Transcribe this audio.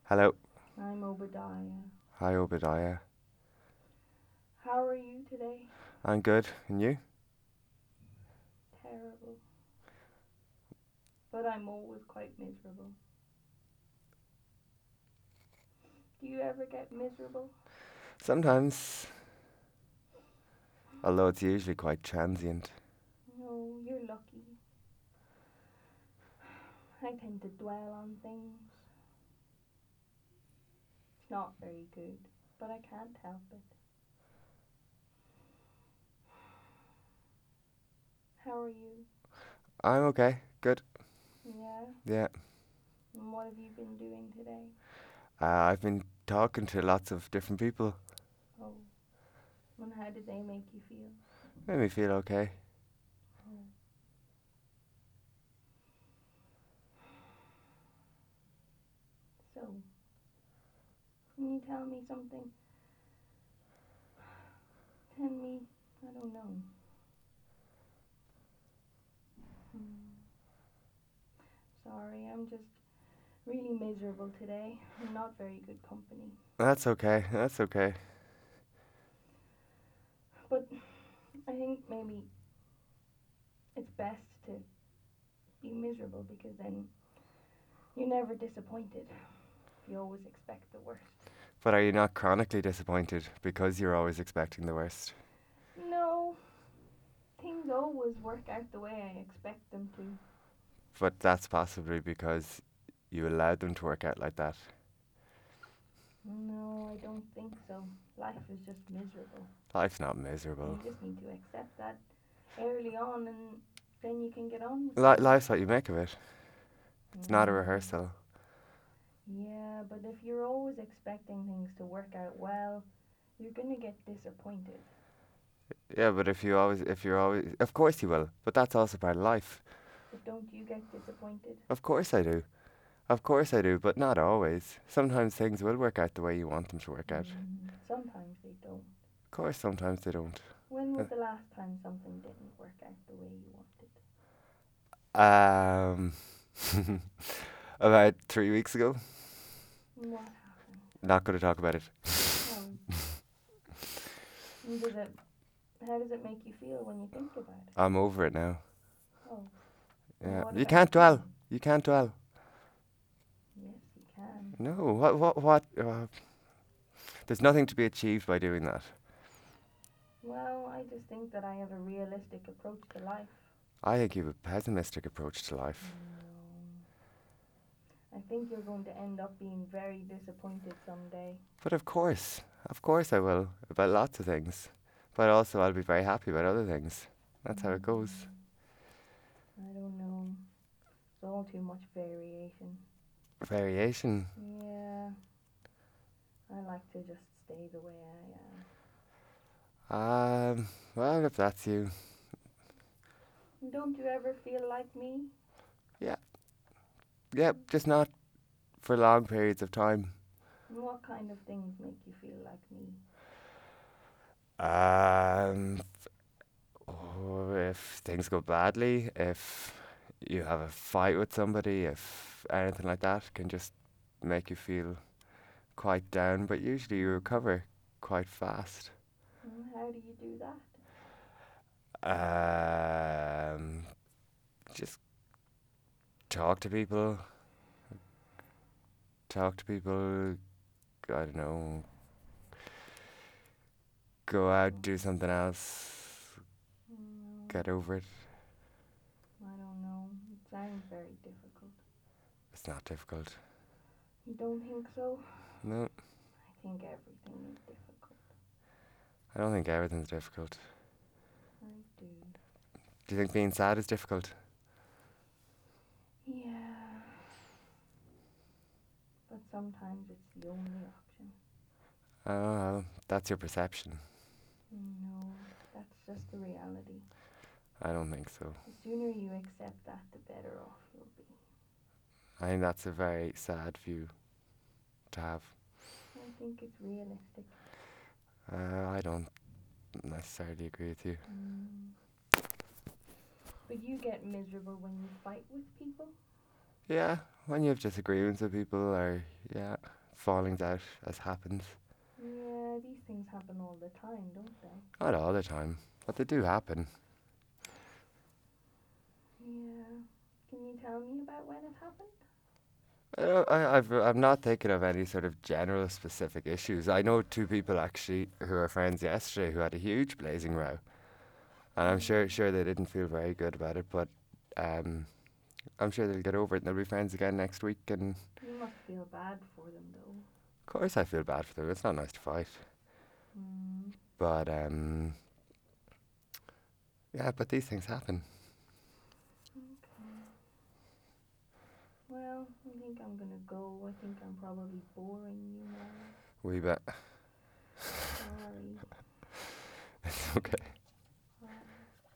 Hello. I'm Obadiah. Hi, Obadiah. How are you today? I'm good. And you? Terrible. But I'm always quite miserable. Do you ever get miserable? Sometimes, although it's usually quite transient. No, you're lucky. I tend to dwell on things. It's not very good, but I can't help it. How are you? I'm okay. Good. Yeah? Yeah. And what have you been doing today? I've been talking to lots of different people. Oh. And how did they make you feel? Made me feel okay. Oh. So, can you tell me something? Tell me, I don't know. Hmm. Sorry, I'm just really miserable today. I'm not very good company. That's okay. That's okay. But I think maybe it's best to be miserable because then you're never disappointed. You always expect the worst. But are you not chronically disappointed because you're always expecting the worst? No, things always work out the way I expect them to. But that's possibly because you allowed them to work out like that. No, I don't think so. Life is just miserable. Life's not And miserable. you just need to accept that early on and then you can get on with things. Life's what you make of it. It's not a Mm. rehearsal. Yeah, but if you're always expecting things to work out well, you're gonna get disappointed. Yeah, but if you're always, of course you will. But that's also part of life. But don't you get disappointed? Of course I do. Of course I do, but not always. Sometimes things will work out the way you want them to work out. Sometimes they don't. Of course, sometimes they don't. When was the last time something didn't work out the way you wanted? Um, about 3 weeks ago. What happened? Not going to talk about it. Oh. And does it? How does it make you feel when you think about it? I'm over it now. Oh. And Yeah, what you about can't you? dwell. You can't dwell. Yes, you can. No, what? There's nothing to be achieved by doing that. Well, I just think that I have a realistic approach to life. I think you have a pessimistic approach to life. I think you're going to end up being very disappointed someday. But of course I will about lots of things. But also I'll be very happy about other things. That's how it goes. I don't know. It's all too much variation. Variation. Yeah, I like to just stay the way I Well, if that's you, am. Don't you ever feel like me? yeah, yep, just not for long periods of time. And what kind of things make you feel like me? Um, or if things go badly, if you have a fight with somebody, if anything like that can just make you feel quite down, but usually you recover quite fast. And how do you do that? Um, just talk to people. Talk to people. I don't know. Go out, do something else. Mm, Get over it. I don't know. It sounds very difficult. It's not difficult. You don't think so? No, I think everything is difficult. I don't think everything's difficult. I do. Do you think being sad is difficult? Yeah, but sometimes it's the only option. Oh, well, that's your perception. No, that's just the reality. I don't think so. The sooner you accept that, the better off you'll be. I think that's a very sad view to have. I think it's realistic. I don't necessarily agree with you. But you get miserable when you fight with people? Yeah, when you have disagreements with people or, yeah, fallings out as happens. Yeah, these things happen all the time, don't they? Not all the time, but they do happen. Yeah. Can you tell me about when it happened? I'm not thinking of any sort of general specific issues. I know two people actually who were friends yesterday who had a huge blazing row, and I'm sure they didn't feel very good about it. But um, I'm sure they'll get over it and they'll be friends again next week. And You must feel bad for them, though. of course, I feel bad for them. It's not nice to fight, Hmm. but yeah. But these things happen. Okay. Well, I think I'm gonna go. I think I'm probably boring you now. We bet. Sorry. It's okay.